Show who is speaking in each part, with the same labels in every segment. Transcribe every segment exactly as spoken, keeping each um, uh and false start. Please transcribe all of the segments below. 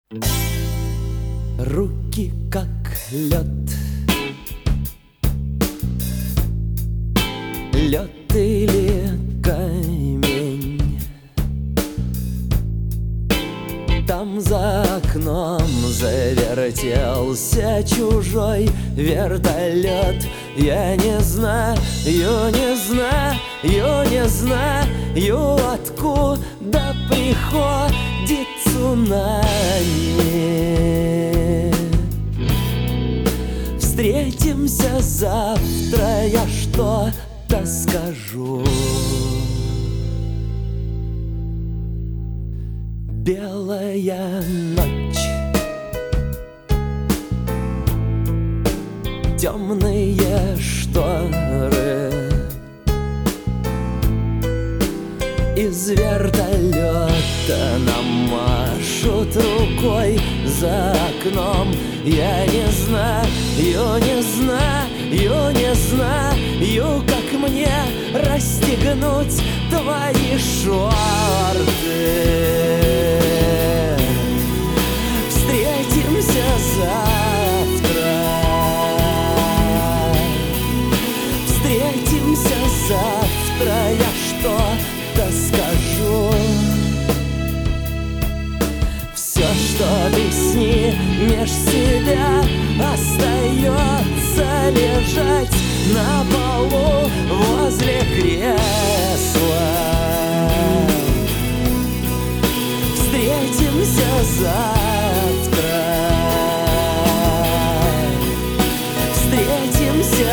Speaker 1: Руки как лед, лед или камень. Там за окном завертелся чужой вертолет. Я не знаю, не знаю, не знаю, откуда приходит цунами. Встретимся завтра, я что-то скажу. Белая ночь, темные шторы, из вертолета нам машут рукой за окном. Я не знаю, не знаю, не знаю, как мне расстегнуть твои шорты. Встретимся завтра, встретимся завтра, я что-то скажу. Все, что ты снимешь себя, остается лежать на полу возле кресла. Встретимся завтра, встретимся.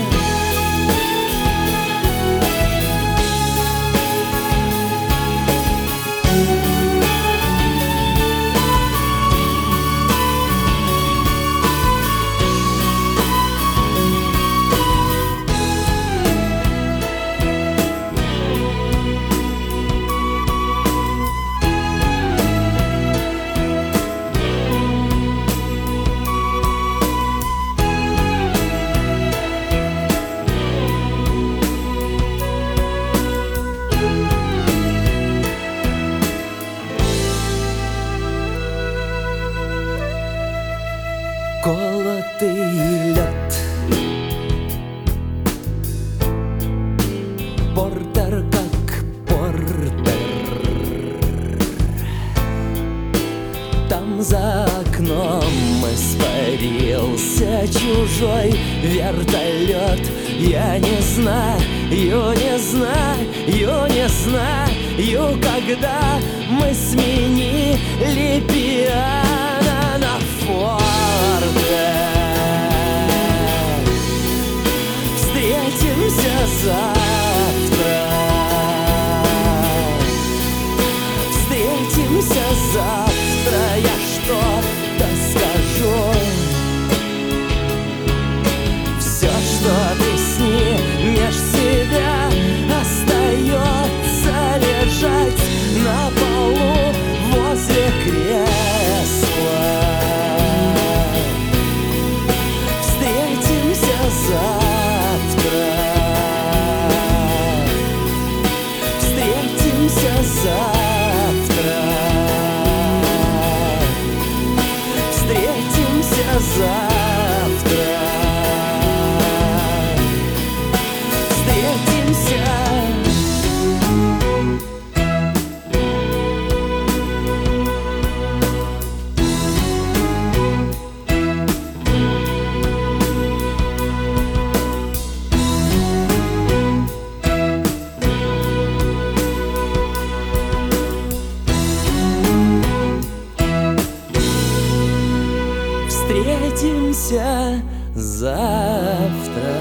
Speaker 1: Колотый лед, портер как портер. Там за окном испарился чужой вертолет. Я не знаю, не знаю, не знаю, когда мы сменили пиано на форте. Встретимся завтра, встретимся завтра, я что-то скажу. Все, что ты снимешь себя, остается лежать на полу возле кресла. Встретимся завтра, встретимся завтра, встретимся завтра, встретимся. Встретимся завтра.